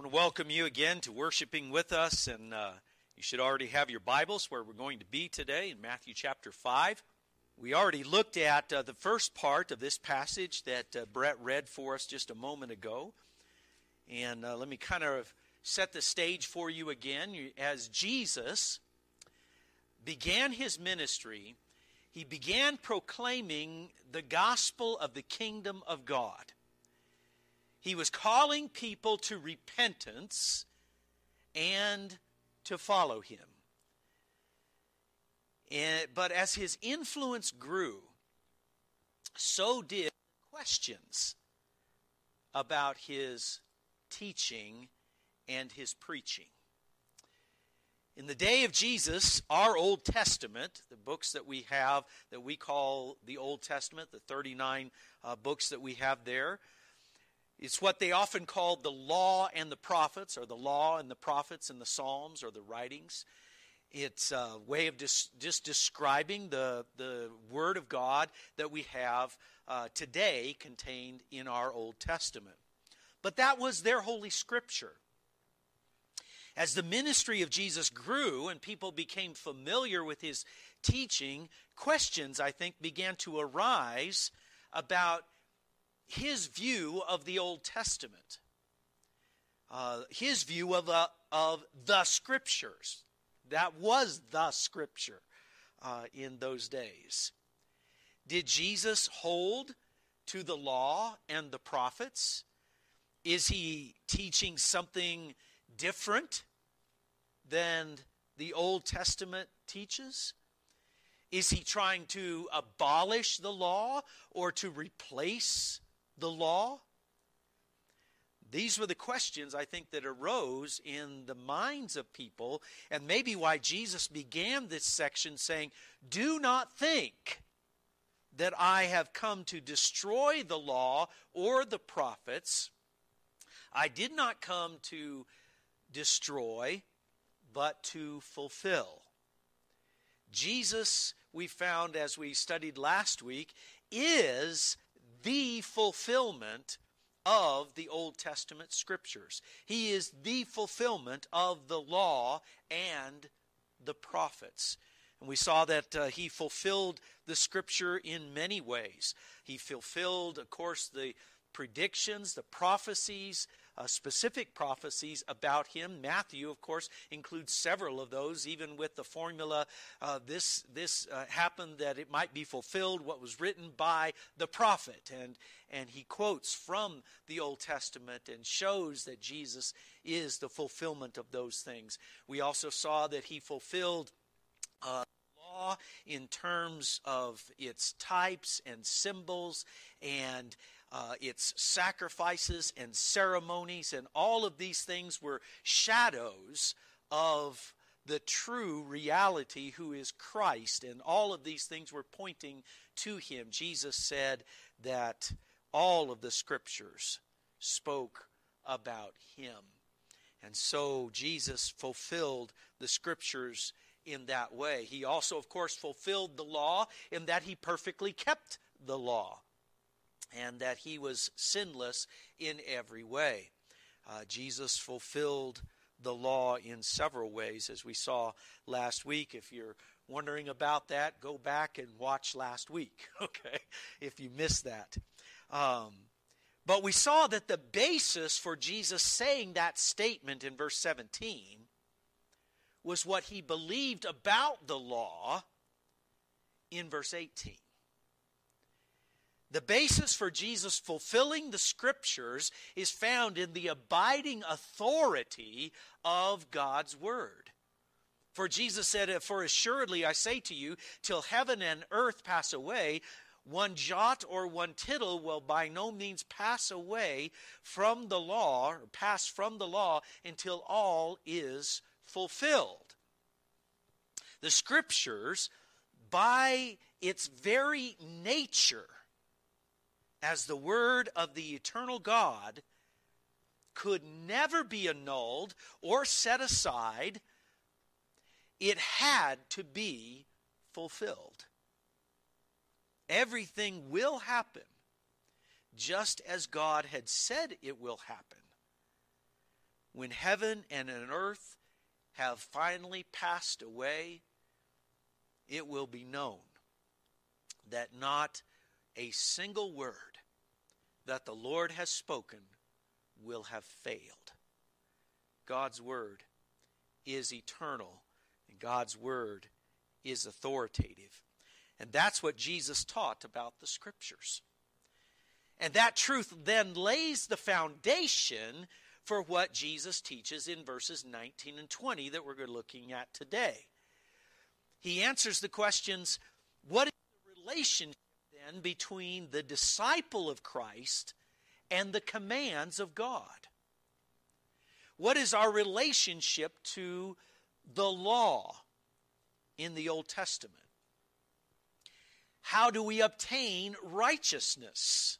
want to welcome you again to worshiping with us, and you should already have your Bibles where we're going to be today in Matthew chapter 5. We already looked at the first part of this passage that Brett read for us just a moment ago, and let me kind of set the stage for you again. As Jesus began his ministry, he began proclaiming the gospel of the kingdom of God. He was calling people to repentance and to follow him. But as his influence grew, so did questions about his teaching and his preaching. In the day of Jesus, our Old Testament, the books that we have that we call the Old Testament, the 39 books that we have there, it's what they often called the law and the prophets, or the law and the prophets and the Psalms, or the writings. It's a way of just describing the Word of God that we have today contained in our Old Testament. But that was their Holy Scripture. As the ministry of Jesus grew and people became familiar with his teaching, questions, I think, began to arise about his view of the Old Testament, his view of the Scriptures. That was the Scripture in those days. Did Jesus hold to the law and the prophets? Is he teaching something different than the Old Testament teaches? Is he trying to abolish the law or to replace the law? These were the questions, I think, that arose in the minds of people, and maybe why Jesus began this section saying, "Do not think that I have come to destroy the law or the prophets. I did not come to destroy, but to fulfill." Jesus, we found as we studied last week, is the fulfillment of the Old Testament Scriptures. He is the fulfillment of the law and the prophets. And we saw that he fulfilled the Scripture in many ways. He fulfilled, of course, the predictions, the prophecies, specific prophecies about him. Matthew, of course, includes several of those, even with the formula, this happened that it might be fulfilled, what was written by the prophet. And he quotes from the Old Testament and shows that Jesus is the fulfillment of those things. We also saw that he fulfilled law in terms of its types and symbols and its sacrifices and ceremonies, and all of these things were shadows of the true reality who is Christ, and all of these things were pointing to him. Jesus said that all of the Scriptures spoke about him. And so Jesus fulfilled the Scriptures in that way. He also, of course, fulfilled the law in that he perfectly kept the law, and that he was sinless in every way. Jesus fulfilled the law in several ways, as we saw last week. If you're wondering about that, go back and watch last week, okay, if you missed that. But we saw that the basis for Jesus saying that statement in verse 17 was what he believed about the law in verse 18. The basis for Jesus fulfilling the Scriptures is found in the abiding authority of God's Word. For Jesus said, "For assuredly I say to you, till heaven and earth pass away, one jot or one tittle will by no means pass away from the law, or pass from the law, until all is fulfilled." The Scriptures, by its very nature, as the Word of the eternal God, could never be annulled or set aside. It had to be fulfilled. Everything will happen just as God had said it will happen when heaven and earth have finally passed away, it will be known that not a single word that the Lord has spoken will have failed. God's word is eternal, and God's word is authoritative. And that's what Jesus taught about the Scriptures. And that truth then lays the foundation for what Jesus teaches in verses 19 and 20 that we're looking at today. He answers the questions, what is the relationship then between the disciple of Christ and the commands of God? What is our relationship to the law in the Old Testament? How do we obtain righteousness?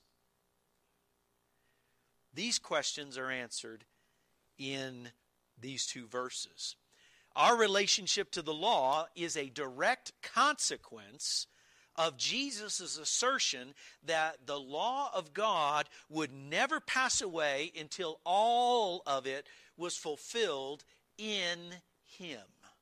These questions are answered in these two verses. Our relationship to the law is a direct consequence of Jesus' assertion that the law of God would never pass away until all of it was fulfilled in Him.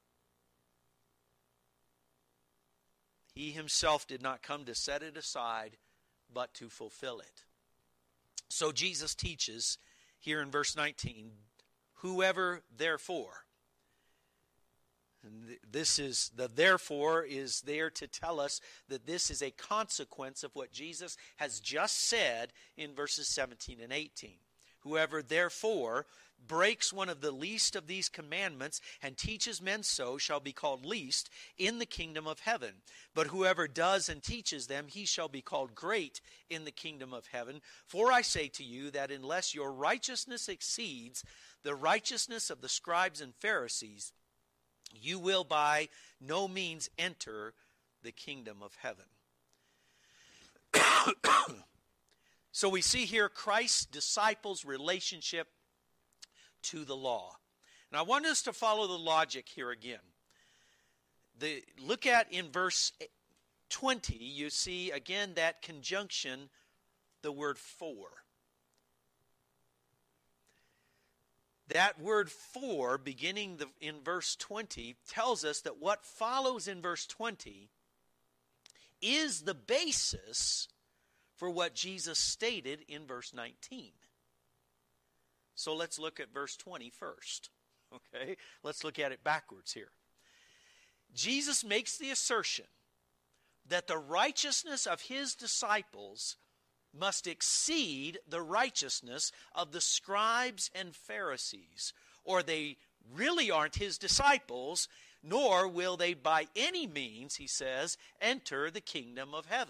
He Himself did not come to set it aside, but to fulfill it. So Jesus teaches here in verse 19, whoever therefore. And this is, the therefore is there to tell us that this is a consequence of what Jesus has just said in verses 17 and 18. Whoever therefore breaks one of the least of these commandments and teaches men so shall be called least in the kingdom of heaven. But whoever does and teaches them, he shall be called great in the kingdom of heaven. For I say to you that unless your righteousness exceeds the righteousness of the scribes and Pharisees, you will by no means enter the kingdom of heaven. So we see here Christ's disciples' relationship to the law. And I want us to follow the logic here again. Look at in verse 20, you see again that conjunction, the word for. That word for, beginning in verse 20, tells us that what follows in verse 20 is the basis for what Jesus stated in verse 19. So let's look at verse 20 first. Okay? Let's look at it backwards here. Jesus makes the assertion that the righteousness of His disciples must exceed the righteousness of the scribes and Pharisees, or they really aren't His disciples, nor will they by any means, he says, enter the kingdom of heaven.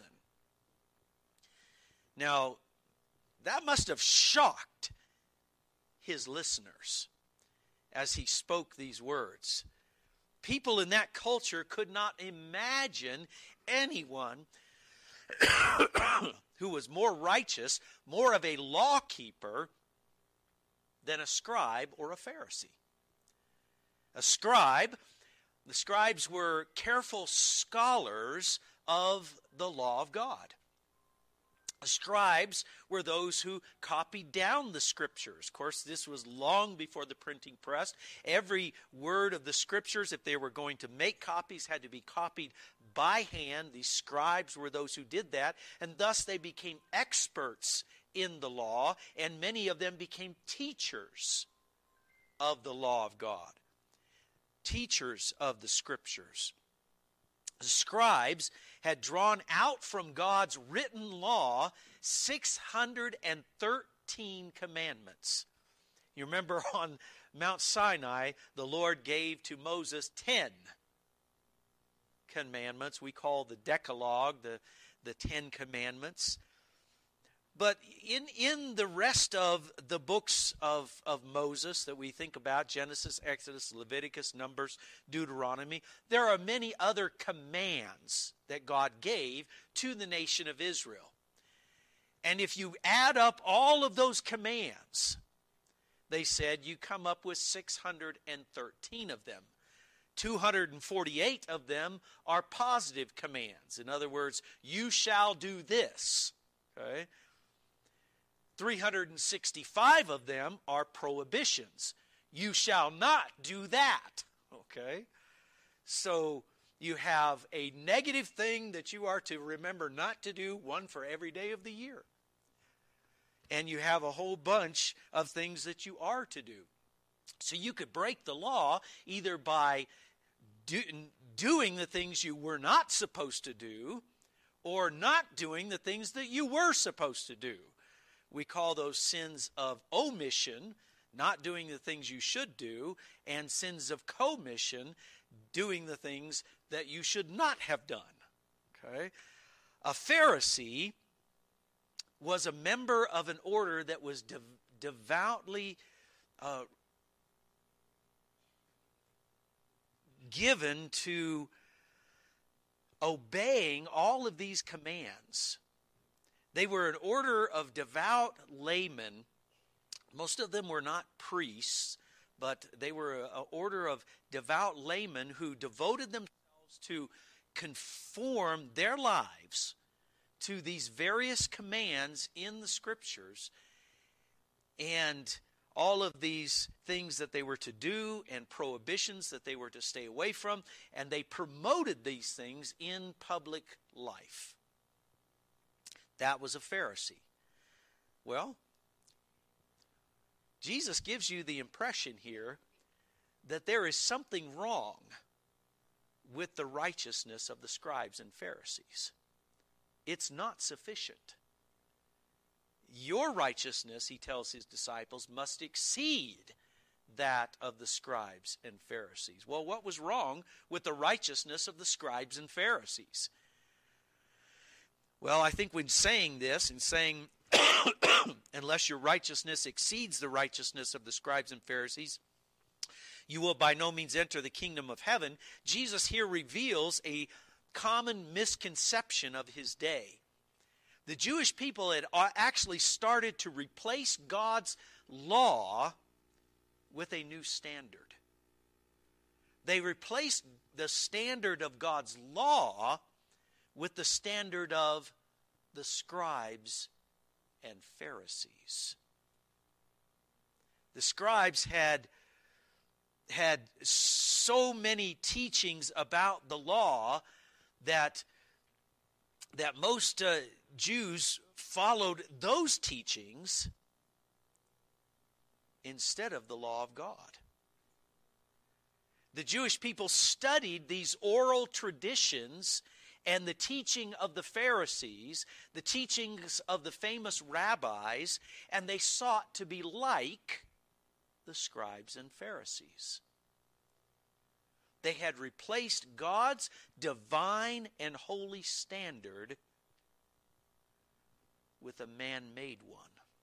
Now, that must have shocked His listeners as He spoke these words. People in that culture could not imagine anyone who was more righteous, more of a law keeper than a scribe or a Pharisee. A scribe, the scribes were careful scholars of the law of God. Scribes were those who copied down the Scriptures. Of course, this was long before the printing press. Every word of the Scriptures, if they were going to make copies, had to be copied by hand. These scribes were those who did that, and thus they became experts in the law, and many of them became teachers of the law of God, teachers of the Scriptures. The scribes had drawn out from God's written law 613 commandments. You remember on Mount Sinai, the Lord gave to Moses 10 commandments. We call the Decalogue the 10 commandments. But in the rest of the books of Moses that we think about, Genesis, Exodus, Leviticus, Numbers, Deuteronomy, there are many other commands that God gave to the nation of Israel. And if you add up all of those commands, they said you come up with 613 of them. 248 of them are positive commands. In other words, you shall do this. Okay? 365 of them are prohibitions. You shall not do that. Okay? So you have a negative thing that you are to remember not to do, one for every day of the year. And you have a whole bunch of things that you are to do. So you could break the law either by doing the things you were not supposed to do, or not doing the things that you were supposed to do. We call those sins of omission, not doing the things you should do, and sins of commission, doing the things that you should not have done. Okay? A Pharisee was a member of an order that was devoutly given to obeying all of these commands. They were an order of devout laymen. Most of them were not priests, but they were an order of devout laymen who devoted themselves to conform their lives to these various commands in the Scriptures, and all of these things that they were to do and prohibitions that they were to stay away from, and they promoted these things in public life. That was a Pharisee. Well, Jesus gives you the impression here that there is something wrong with the righteousness of the scribes and Pharisees. It's not sufficient. Your righteousness, he tells his disciples, must exceed that of the scribes and Pharisees. Well, what was wrong with the righteousness of the scribes and Pharisees? Well, I think when saying this and saying, unless your righteousness exceeds the righteousness of the scribes and Pharisees, you will by no means enter the kingdom of heaven, Jesus here reveals a common misconception of his day. The Jewish people had actually started to replace God's law with a new standard. They replaced the standard of God's law with the standard of the scribes and Pharisees. The scribes had so many teachings about the law that most Jews followed those teachings instead of the law of God. The Jewish people studied these oral traditions and the teaching of the Pharisees, the teachings of the famous rabbis, and they sought to be like the scribes and Pharisees. They had replaced God's divine and holy standard with a man-made one.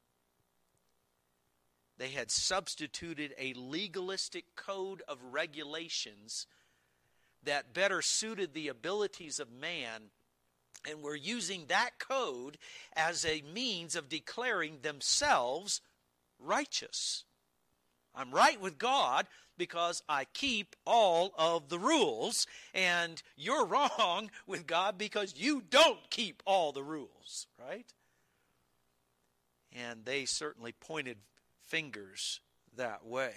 They had substituted a legalistic code of regulations that better suited the abilities of man, and were using that code as a means of declaring themselves righteous. I'm right with God because I keep all of the rules, and you're wrong with God because you don't keep all the rules, right? And they certainly pointed fingers that way.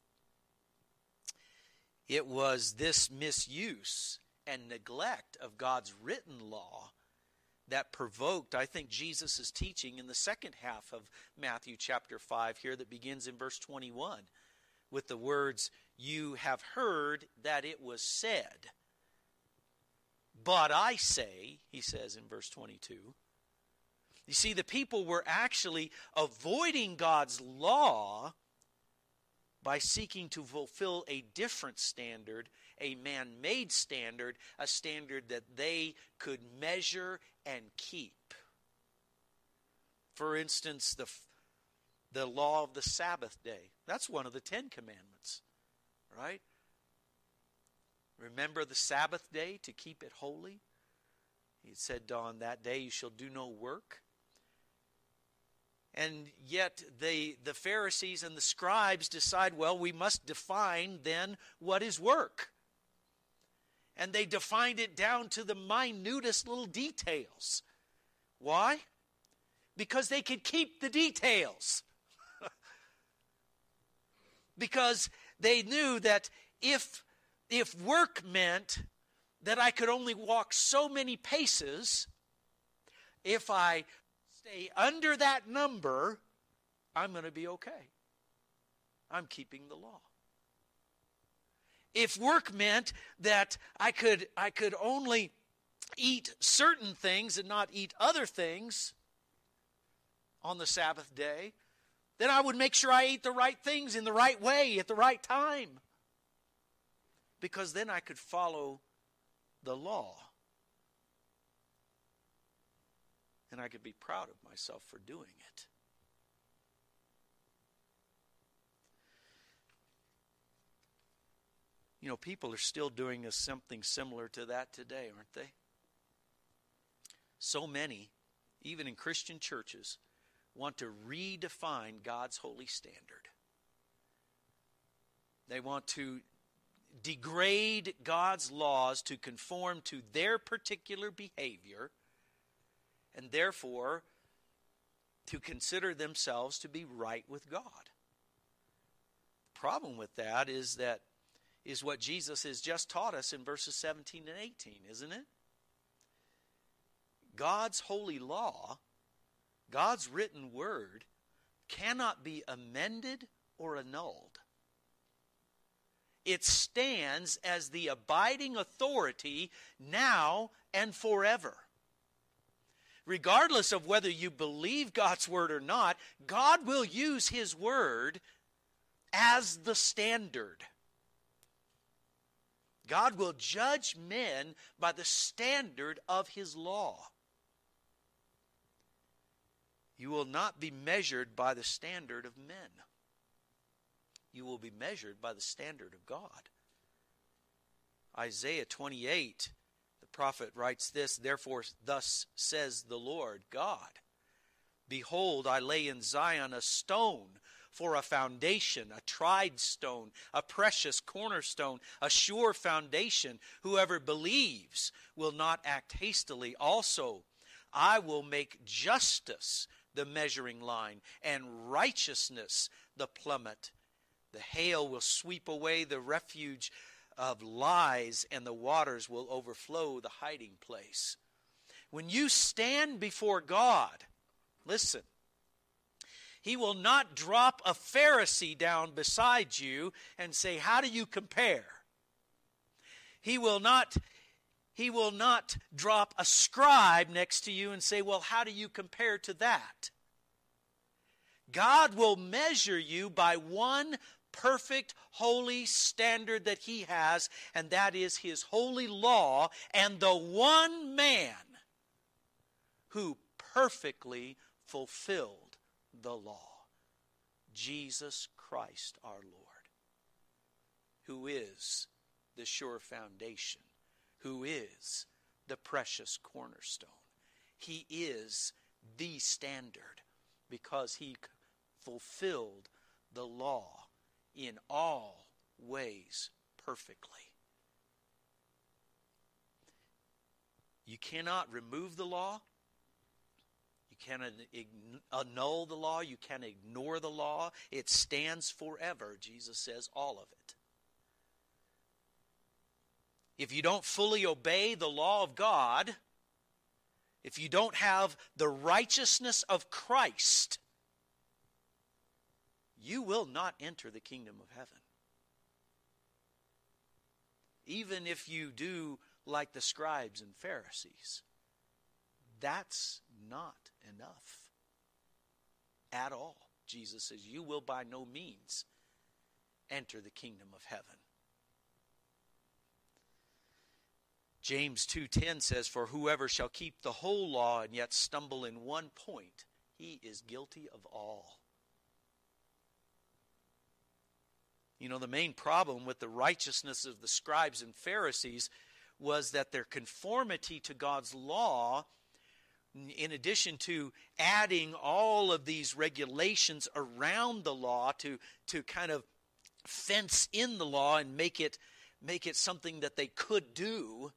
It was this misuse and neglect of God's written law that provoked, I think, Jesus' teaching in the second half of Matthew chapter 5 here, that begins in verse 21 with the words, "You have heard that it was said, but I say," he says in verse 22. You see, the people were actually avoiding God's law by seeking to fulfill a different standard, a man-made standard, a standard that they could measure and keep. For instance, the law of the Sabbath day. That's one of the 10 Commandments, right? Remember the Sabbath day to keep it holy. He said, on that day you shall do no work. And yet the Pharisees and the scribes decide, well, we must define then what is work. And they defined it down to the minutest little details. Why? Because they could keep the details. Because they knew that if work meant that I could only walk so many paces, if I stay under that number, I'm going to be okay. I'm keeping the law. If work meant that I could only eat certain things and not eat other things on the Sabbath day, then I would make sure I ate the right things in the right way at the right time. Because then I could follow the law. And I could be proud of myself for doing it. You know, people are still doing something similar to that today, aren't they? So many, even in Christian churches, want to redefine God's holy standard. They want to degrade God's laws to conform to their particular behavior, and therefore to consider themselves to be right with God. The problem with that is what Jesus has just taught us in verses 17 and 18, isn't it? God's holy law, God's written word, cannot be amended or annulled. It stands as the abiding authority now and forever. Regardless of whether you believe God's word or not, God will use His word as the standard. God will judge men by the standard of His law. You will not be measured by the standard of men. You will be measured by the standard of God. Isaiah 28, the prophet writes this, "Therefore thus says the Lord God, Behold, I lay in Zion a stone for a foundation, a tried stone, a precious cornerstone, a sure foundation. Whoever believes will not act hastily. Also, I will make justice the measuring line, and righteousness the plummet. The hail will sweep away the refuge of lies, and the waters will overflow the hiding place." When you stand before God, listen, He will not drop a Pharisee down beside you and say, "How do you compare?" He will not drop a scribe next to you and say, "Well, how do you compare to that?" God will measure you by one perfect, holy standard that He has, and that is His holy law, and the one man who perfectly fulfilled the law, Jesus Christ our Lord, who is the sure foundation, who is the precious cornerstone. He is the standard because He fulfilled the law in all ways perfectly. You cannot remove the law. You cannot annul the law. You can't ignore the law. It stands forever, Jesus says, all of it. If you don't fully obey the law of God, if you don't have the righteousness of Christ, you will not enter the kingdom of heaven. Even if you do like the scribes and Pharisees, that's not enough at all. Jesus says, you will by no means enter the kingdom of heaven. James 2:10 says, "For whoever shall keep the whole law and yet stumble in one point, he is guilty of all." You know, the main problem with the righteousness of the scribes and Pharisees was that their conformity to God's law, in addition to adding all of these regulations around the law to kind of fence in the law and make it something that they could do,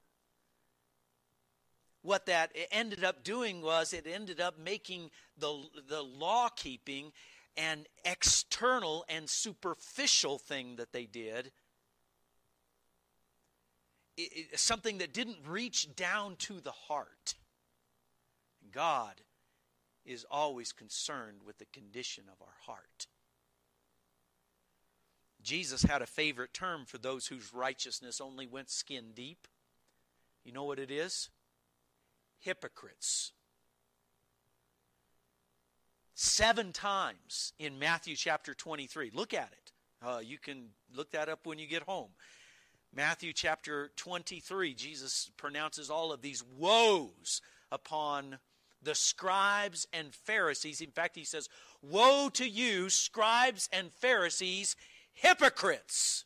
what that ended up doing was it ended up making the law keeping an external and superficial thing that they did, something that didn't reach down to the heart. God is always concerned with the condition of our heart. Jesus had a favorite term for those whose righteousness only went skin deep. You know what it is? Hypocrites. 7 times in Matthew chapter 23. Look at it. You can look that up when you get home. Matthew chapter 23, Jesus pronounces all of these woes upon the scribes and Pharisees. In fact, he says, "Woe to you, scribes and Pharisees, hypocrites."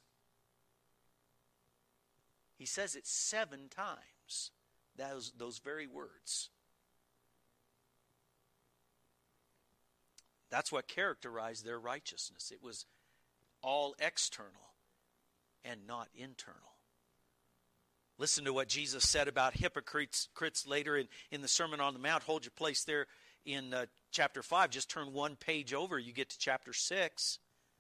He says it 7 times, those very words. That's what characterized their righteousness. It was all external and not internal. Listen to what Jesus said about hypocrites later in the Sermon on the Mount. Hold your place there in chapter 5. Just turn one page over. You get to chapter 6.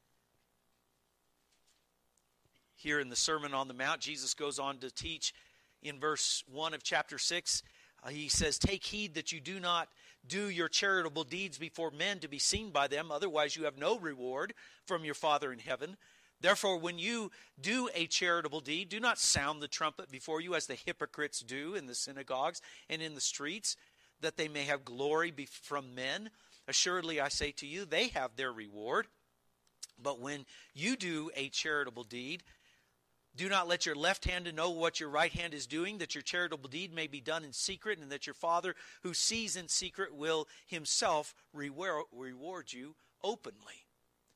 Here in the Sermon on the Mount, Jesus goes on to teach in verse 1 of chapter 6. He says, "Take heed that you do not do your charitable deeds before men to be seen by them. Otherwise you have no reward from your Father in heaven. Therefore, when you do a charitable deed, do not sound the trumpet before you as the hypocrites do in the synagogues and in the streets, that they may have glory from men. Assuredly, I say to you, they have their reward. But when you do a charitable deed, do not let your left hand know what your right hand is doing, that your charitable deed may be done in secret, and that your Father who sees in secret will himself reward you openly."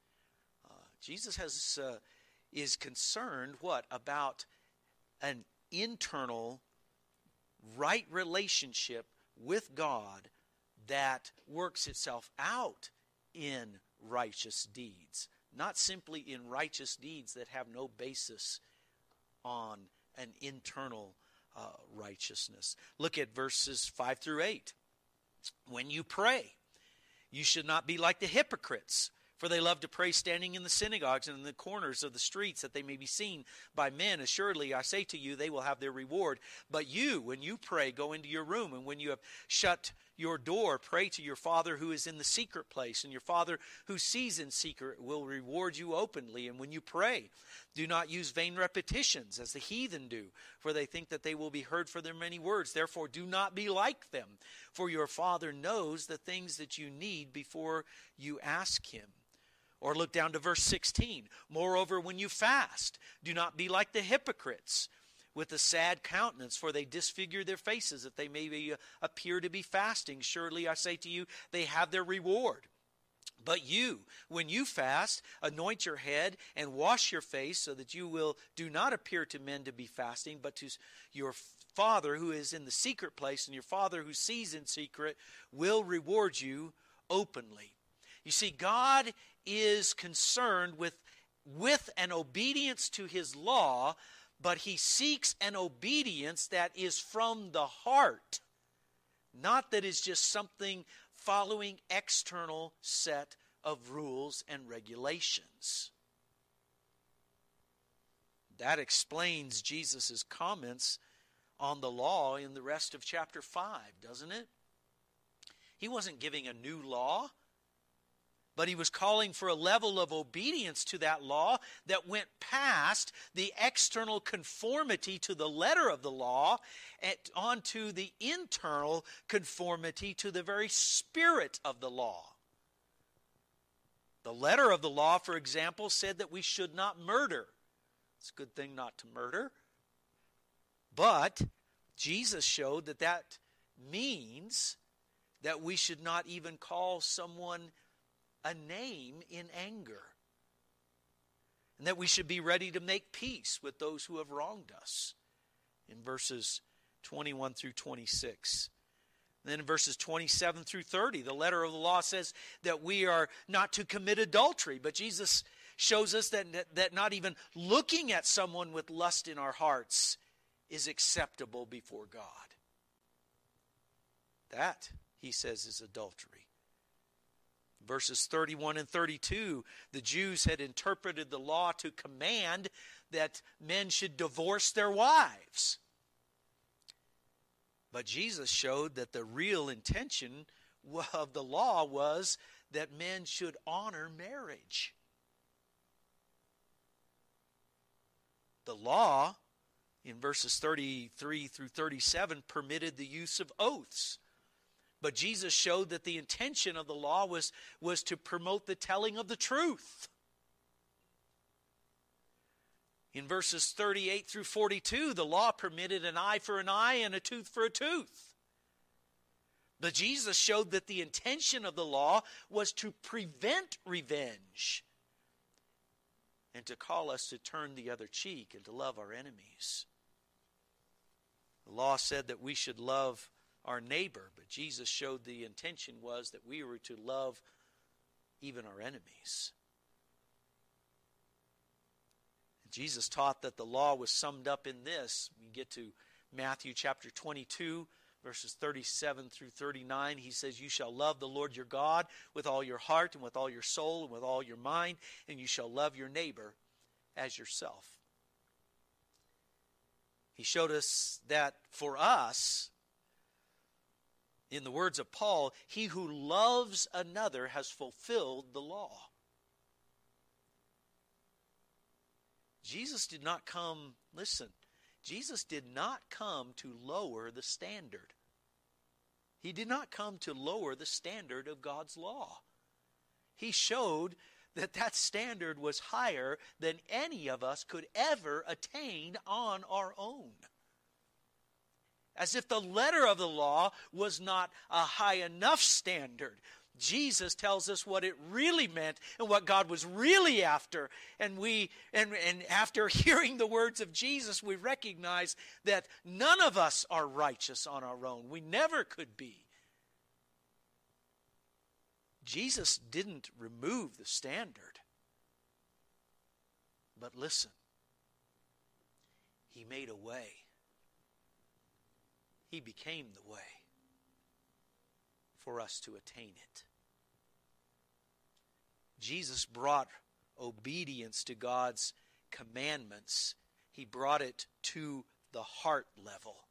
Jesus is concerned, what? About an internal right relationship with God that works itself out in righteous deeds. Not simply in righteous deeds that have no basis on an internal righteousness. Look at verses 5 through 8. "When you pray, you should not be like the hypocrites, for they love to pray standing in the synagogues and in the corners of the streets, that they may be seen by men. Assuredly, I say to you, they will have their reward. But you, when you pray, go into your room, and when you have shut your door, pray to your Father who is in the secret place, and your Father who sees in secret will reward you openly. And when you pray, do not use vain repetitions as the heathen do, for they think that they will be heard for their many words. Therefore, do not be like them, for your Father knows the things that you need before you ask him." Or look down to verse 16. "Moreover, when you fast, do not be like the hypocrites with a sad countenance, for they disfigure their faces that they may appear to be fasting. Surely I say to you, they have their reward. But you, when you fast, anoint your head and wash your face, so that you do not appear to men to be fasting, but to your Father who is in the secret place, and your Father who sees in secret will reward you openly." You see, God is concerned with an obedience to his law, but he seeks an obedience that is from the heart, not that is just something following external set of rules and regulations. That explains Jesus' comments on the law in the rest of chapter 5, doesn't it? He wasn't giving a new law, but he was calling for a level of obedience to that law that went past the external conformity to the letter of the law and onto the internal conformity to the very spirit of the law. The letter of the law, for example, said that we should not murder. It's a good thing not to murder. But Jesus showed that that means that we should not even call someone a name in anger, and that we should be ready to make peace with those who have wronged us, in verses 21 through 26. And then in verses 27 through 30, the letter of the law says that we are not to commit adultery, but Jesus shows us that not even looking at someone with lust in our hearts is acceptable before God. That, he says, is adultery. Verses 31 and 32, the Jews had interpreted the law to command that men should divorce their wives. But Jesus showed that the real intention of the law was that men should honor marriage. The law, in verses 33 through 37, permitted the use of oaths. But Jesus showed that the intention of the law was to promote the telling of the truth. In verses 38 through 42, the law permitted an eye for an eye and a tooth for a tooth. But Jesus showed that the intention of the law was to prevent revenge and to call us to turn the other cheek and to love our enemies. The law said that we should love our neighbor, but Jesus showed the intention was that we were to love even our enemies. Jesus taught that the law was summed up in this. We get to Matthew chapter 22, verses 37 through 39. He says, "You shall love the Lord your God with all your heart and with all your soul and with all your mind, and you shall love your neighbor as yourself." He showed us that for us, in the words of Paul, he who loves another has fulfilled the law. Jesus did not come, listen, Jesus did not come to lower the standard. He did not come to lower the standard of God's law. He showed that that standard was higher than any of us could ever attain on our own. As if the letter of the law was not a high enough standard. Jesus tells us what it really meant and what God was really after. And after hearing the words of Jesus, we recognize that none of us are righteous on our own. We never could be. Jesus didn't remove the standard. But listen, he made a way. He became the way for us to attain it. Jesus brought obedience to God's commandments. He brought it to the heart level.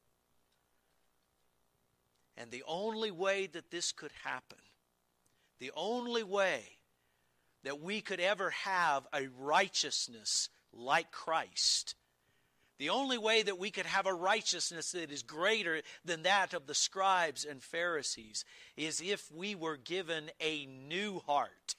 And the only way that this could happen, the only way that we could ever have a righteousness like Christ, the only way that we could have a righteousness that is greater than that of the scribes and Pharisees is if we were given a new heart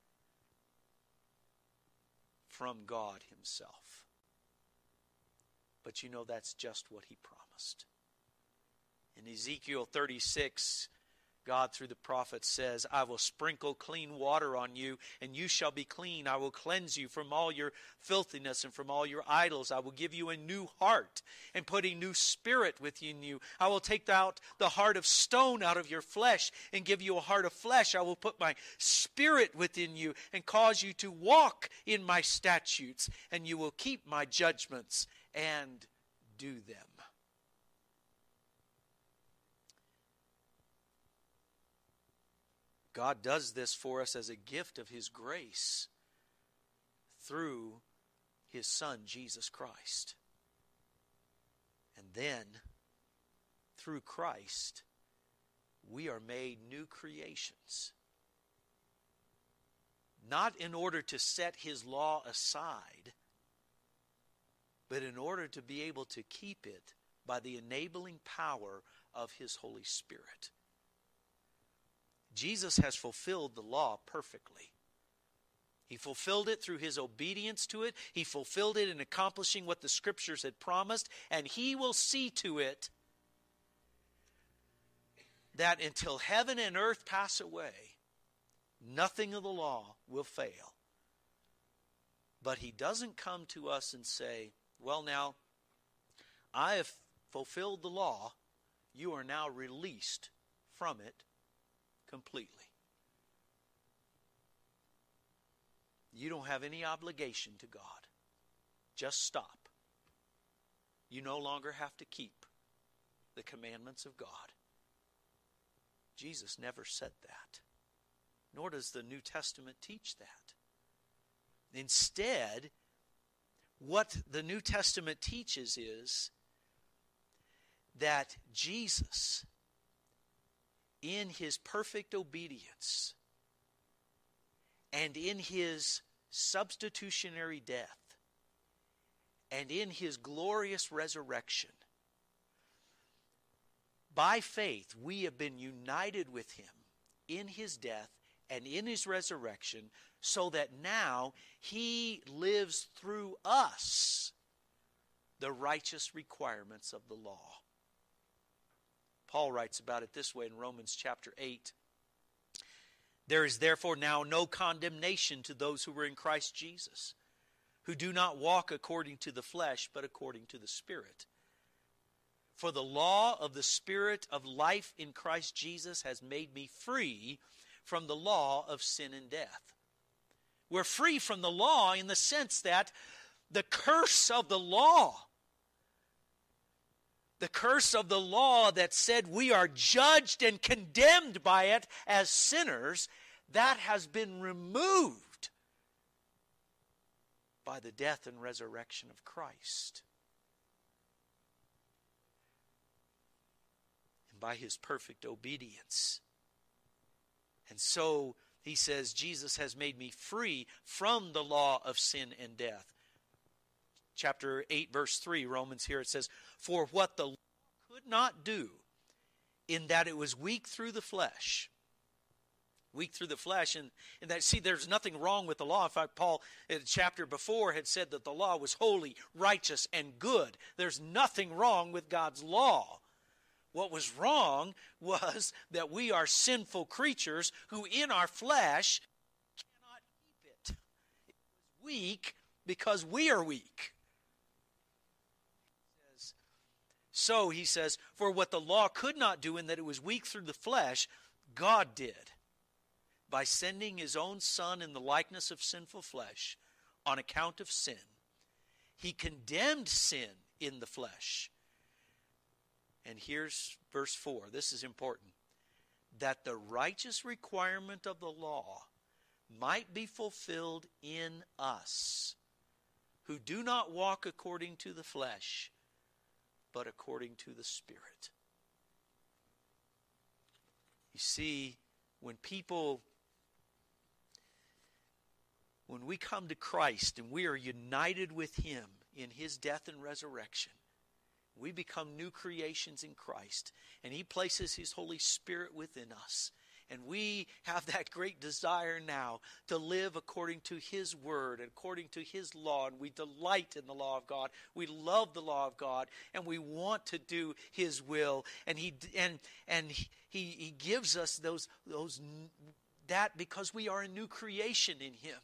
from God himself. But you know, that's just what he promised. In Ezekiel 36, God through the prophet says, "I will sprinkle clean water on you, and you shall be clean. I will cleanse you from all your filthiness and from all your idols. I will give you a new heart and put a new spirit within you. I will take out the heart of stone out of your flesh and give you a heart of flesh. I will put my spirit within you and cause you to walk in my statutes, and you will keep my judgments and do them." God does this for us as a gift of his grace through his Son, Jesus Christ. And then, through Christ, we are made new creations. Not in order to set his law aside, but in order to be able to keep it by the enabling power of his Holy Spirit. Jesus has fulfilled the law perfectly. He fulfilled it through his obedience to it. He fulfilled it in accomplishing what the Scriptures had promised. And he will see to it that until heaven and earth pass away, nothing of the law will fail. But he doesn't come to us and say, "Well, now, I have fulfilled the law. You are now released from it completely. You don't have any obligation to God. Just stop. You no longer have to keep the commandments of God." Jesus never said that. Nor does the New Testament teach that. Instead, what the New Testament teaches is that Jesus, in his perfect obedience and in his substitutionary death and in his glorious resurrection, by faith we have been united with him in his death and in his resurrection, so that now he lives through us the righteous requirements of the law. Paul writes about it this way in Romans chapter 8. There is therefore now no condemnation to those who are in Christ Jesus, who do not walk according to the flesh, but according to the Spirit. For the law of the Spirit of life in Christ Jesus has made me free from the law of sin and death. We're free from the law in the sense that the curse of the law that said we are judged and condemned by it as sinners, that has been removed by the death and resurrection of Christ. And by his perfect obedience. And so he says, Jesus has made me free from the law of sin and death. Chapter 8, verse 3, Romans here, it says, for what the law could not do, in that it was weak through the flesh. Weak through the flesh. And that, see, there's nothing wrong with the law. In fact, Paul, in a chapter before, had said that the law was holy, righteous, and good. There's nothing wrong with God's law. What was wrong was that we are sinful creatures who in our flesh cannot keep it. It was weak because we are weak. So he says, for what the law could not do in that it was weak through the flesh, God did, by sending his own Son in the likeness of sinful flesh on account of sin. He condemned sin in the flesh. And here's verse 4. This is important. That the righteous requirement of the law might be fulfilled in us, who do not walk according to the flesh, but according to the Spirit. You see, when we come to Christ and we are united with him in his death and resurrection, we become new creations in Christ, and he places his Holy Spirit within us. And we have that great desire now to live according to his word and according to his law. And we delight in the law of God. We love the law of God, and we want to do his will. And he gives us that because we are a new creation in him.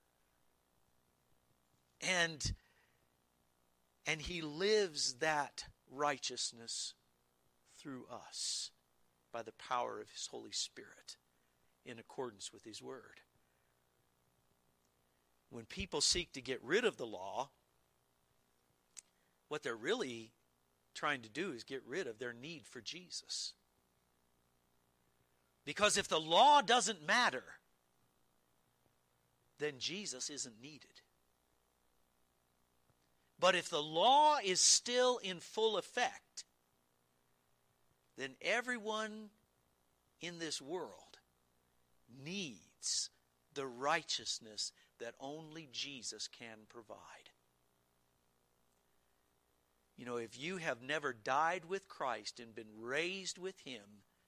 And he lives that righteousness through us by the power of his Holy Spirit in accordance with his word. When people seek to get rid of the law, what they're really trying to do is get rid of their need for Jesus. Because if the law doesn't matter, then Jesus isn't needed. But if the law is still in full effect, then everyone in this world needs the righteousness that only Jesus can provide. You know, if you have never died with Christ and been raised with him,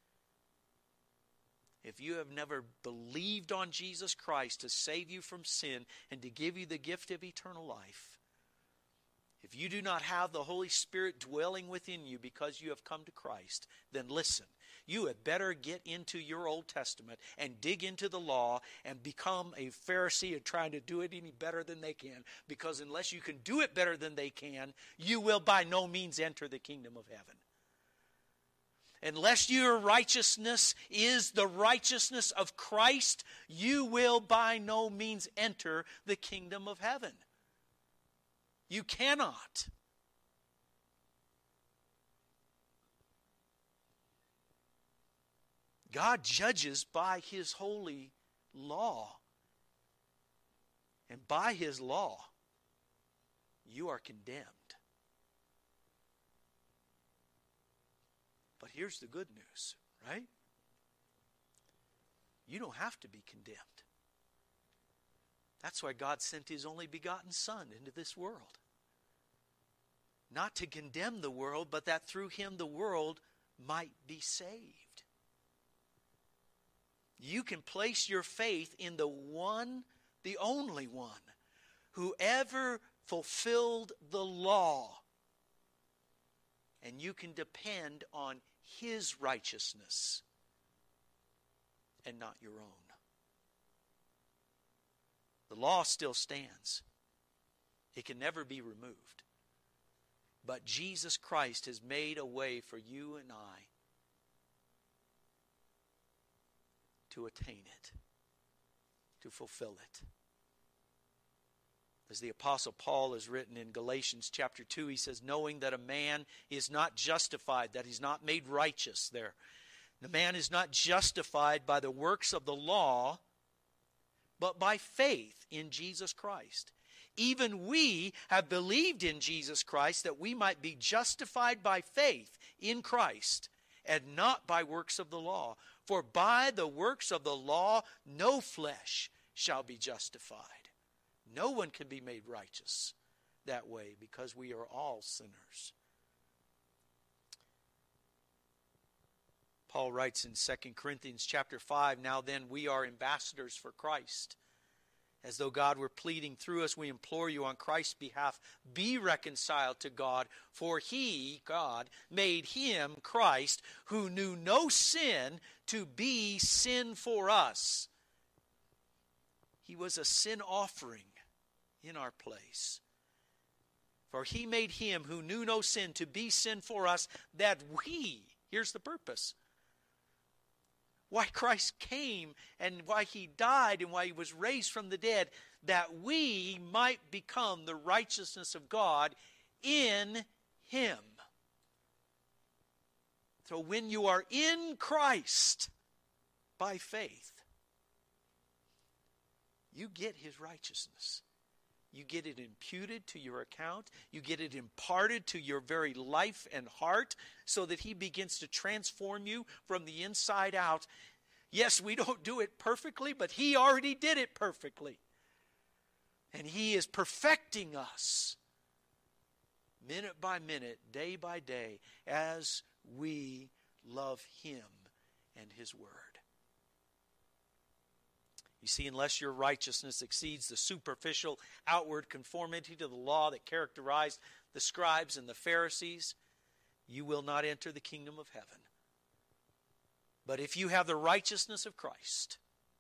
if you have never believed on Jesus Christ to save you from sin and to give you the gift of eternal life, if you do not have the Holy Spirit dwelling within you because you have come to Christ, then listen, you had better get into your Old Testament and dig into the law and become a Pharisee and trying to do it any better than they can. Because unless you can do it better than they can, you will by no means enter the kingdom of heaven. Unless your righteousness is the righteousness of Christ, you will by no means enter the kingdom of heaven. You cannot. God judges by his holy law. And by his law, you are condemned. But here's the good news, right? You don't have to be condemned. That's why God sent his only begotten Son into this world. Not to condemn the world, but that through him the world might be saved. You can place your faith in the one, the only one, who ever fulfilled the law. And you can depend on his righteousness and not your own. The law still stands. It can never be removed. But Jesus Christ has made a way for you and I to attain it, to fulfill it. As the Apostle Paul has written in Galatians chapter 2, he says, knowing that a man is not justified, that he's not made righteous there. The man is not justified by the works of the law, but by faith in Jesus Christ. Even we have believed in Jesus Christ that we might be justified by faith in Christ and not by works of the law. For by the works of the law no flesh shall be justified. No one can be made righteous that way because we are all sinners. Paul writes in 2 Corinthians chapter 5, now then we are ambassadors for Christ. As though God were pleading through us, we implore you on Christ's behalf, be reconciled to God. For he, God, made him, Christ, who knew no sin, to be sin for us. He was a sin offering in our place. For he made him who knew no sin to be sin for us, that we, here's the purpose, why Christ came and why he died and why he was raised from the dead, that we might become the righteousness of God in him. So when you are in Christ by faith, you get his righteousness. You get it imputed to your account. You get it imparted to your very life and heart so that he begins to transform you from the inside out. Yes, we don't do it perfectly, but he already did it perfectly. And he is perfecting us minute by minute, day by day, as we love him and his word. You see, unless your righteousness exceeds the superficial outward conformity to the law that characterized the scribes and the Pharisees, you will not enter the kingdom of heaven. But if you have the righteousness of Christ,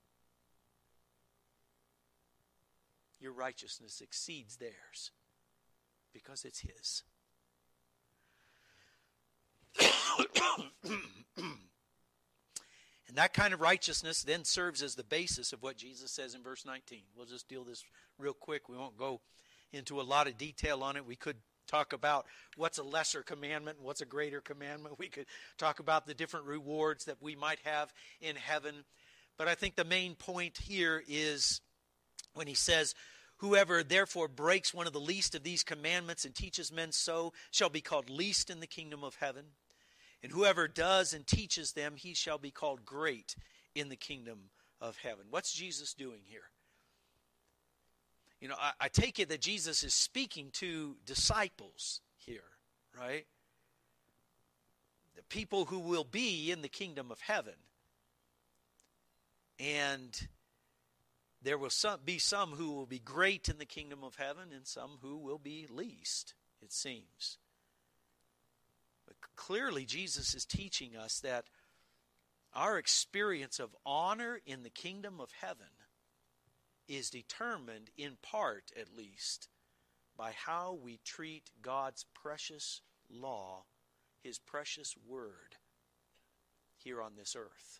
your righteousness exceeds theirs because it's his. And that kind of righteousness then serves as the basis of what Jesus says in verse 19. We'll just deal this real quick. We won't go into a lot of detail on it. We could talk about what's a lesser commandment and what's a greater commandment. We could talk about the different rewards that we might have in heaven. But I think the main point here is when he says, whoever therefore breaks one of the least of these commandments and teaches men so shall be called least in the kingdom of heaven. And whoever does and teaches them, he shall be called great in the kingdom of heaven. What's Jesus doing here? You know, I take it that Jesus is speaking to disciples here, right? The people who will be in the kingdom of heaven. And there will be some who will be great in the kingdom of heaven and some who will be least, it seems. But clearly Jesus is teaching us that our experience of honor in the kingdom of heaven is determined, in part at least, by how we treat God's precious law, his precious word, here on this earth.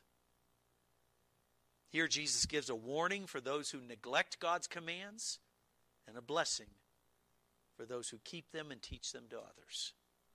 Here Jesus gives a warning for those who neglect God's commands and a blessing for those who keep them and teach them to others.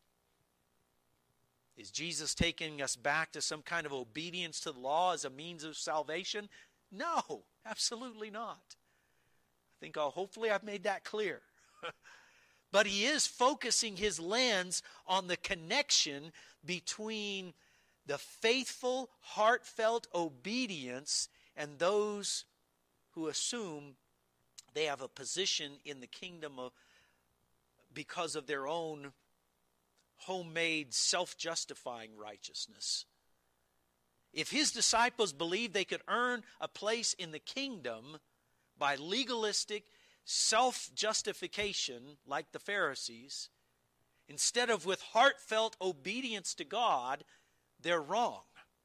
Is Jesus taking us back to some kind of obedience to the law as a means of salvation? No. Absolutely not. I think hopefully I've made that clear. But he is focusing his lens on the connection between the faithful, heartfelt obedience and those who assume they have a position in the kingdom because of their own homemade, self-justifying righteousness. If his disciples believed they could earn a place in the kingdom by legalistic self-justification, like the Pharisees, instead of with heartfelt obedience to God, they're wrong.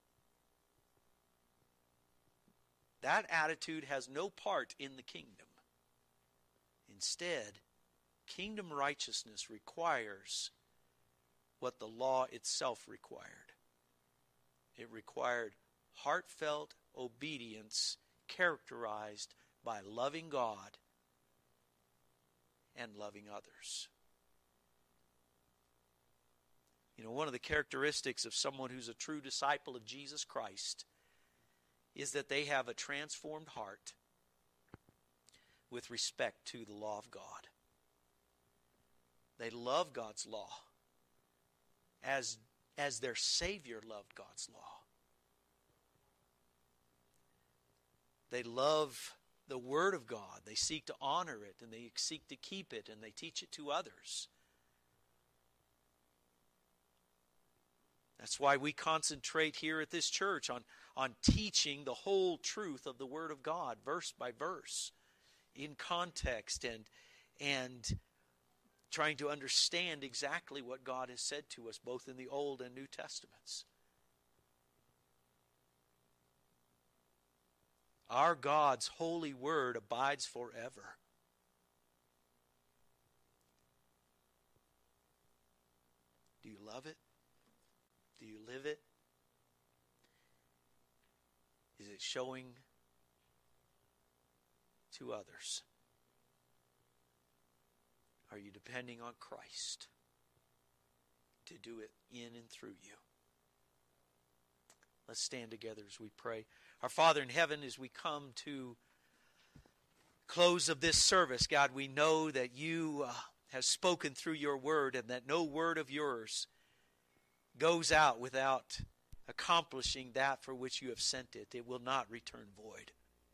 That attitude has no part in the kingdom. Instead, kingdom righteousness requires what the law itself required. It required heartfelt obedience characterized by loving God and loving others. You know, one of the characteristics of someone who's a true disciple of Jesus Christ is that they have a transformed heart with respect to the law of God. They love God's law as their Savior loved God's law. They love the Word of God. They seek to honor it, and they seek to keep it, and they teach it to others. That's why we concentrate here at this church on teaching the whole truth of the Word of God, verse by verse, in context, and trying to understand exactly what God has said to us, both in the Old and New Testaments. Our God's holy word abides forever. Do you love it? Do you live it? Is it showing to others? Are you depending on Christ to do it in and through you? Let's stand together as we pray. Our Father in heaven, as we come to close of this service, God, we know that you have spoken through your word, and that no word of yours goes out without accomplishing that for which you have sent it. It will not return void.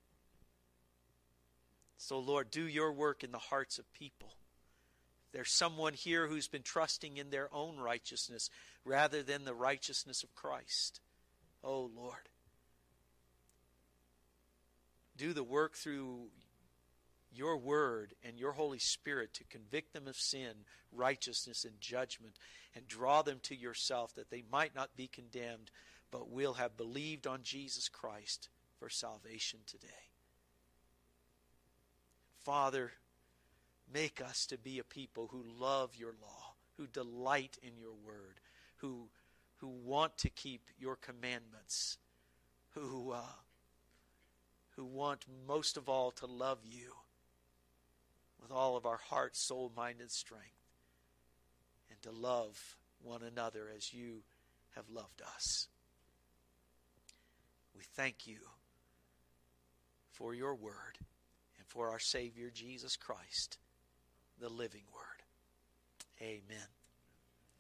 So, Lord, do your work in the hearts of people. There's someone here who's been trusting in their own righteousness rather than the righteousness of Christ. Oh, Lord, do the work through your word and your Holy Spirit to convict them of sin, righteousness, and judgment, and draw them to yourself, that they might not be condemned, but will have believed on Jesus Christ for salvation today. Father, make us to be a people who love your law, who delight in your word, who want to keep your commandments, who want most of all to love you with all of our heart, soul, mind, and strength, and to love one another as you have loved us. We thank you for your word and for our Savior Jesus Christ, the living word. Amen.